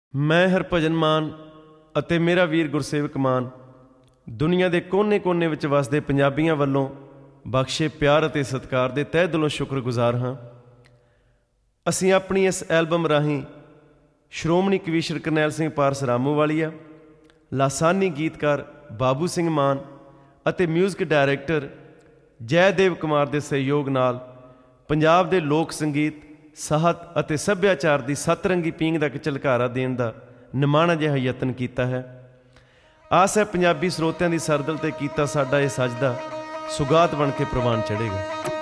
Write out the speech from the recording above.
ਮੈਂ ਹਰਭਜਨ ਮਾਨ ਅਤੇ ਮੇਰਾ ਵੀਰ ਗੁਰਸੇਵਕ ਮਾਨ ਦੁਨੀਆ ਦੇ ਕੋਨੇ-ਕੋਨੇ ਵਿੱਚ ਵਸਦੇ ਪੰਜਾਬੀਆਂ ਵੱਲੋਂ ਬਖਸ਼ੇ ਪਿਆਰ ਅਤੇ ਸਤਿਕਾਰ ਦੇ ਤਹਿ ਦਿਲੋਂ ਸ਼ੁਕਰਗੁਜ਼ਾਰ ਹਾਂ। ਅਸੀਂ ਆਪਣੀ ਇਸ ਐਲਬਮ ਰਾਹੀਂ ਸ਼੍ਰੋਮਣੀ ਕਵੀਸ਼ਰ ਕਰਨੈਲ ਸਿੰਘ ਪਾਰਸ ਰਾਮੂਵਾਲੀਆ, ਲਾਸਾਨੀ ਗੀਤਕਾਰ ਬਾਬੂ ਸਿੰਘ ਮਾਨ ਅਤੇ ਮਿਊਜ਼ਿਕ ਡਾਇਰੈਕਟਰ ਜੈਦੇਵ ਕੁਮਾਰ ਦੇ ਸਹਿਯੋਗ ਨਾਲ ਪੰਜਾਬ ਦੇ ਲੋਕ ਸੰਗੀਤ, ਸਾਹਿਤ ਅਤੇ ਸੱਭਿਆਚਾਰ ਦੀ ਸੱਤਰੰਗੀ ਪੀਂਘ ਦਾ ਇੱਕ ਝਲਕਾਰਾ ਦੇਣ ਦਾ ਨਿਮਾਣਾ ਜਿਹਾ ਯਤਨ ਕੀਤਾ ਹੈ। ਆਸ ਹੈ ਪੰਜਾਬੀ ਸਰੋਤਿਆਂ ਦੀ ਸਰਦਲ 'ਤੇ ਕੀਤਾ ਸਾਡਾ ਇਹ ਸਜਦਾ ਸੁਗਾਤ ਬਣ ਕੇ ਪ੍ਰਵਾਨ ਚੜ੍ਹੇਗਾ।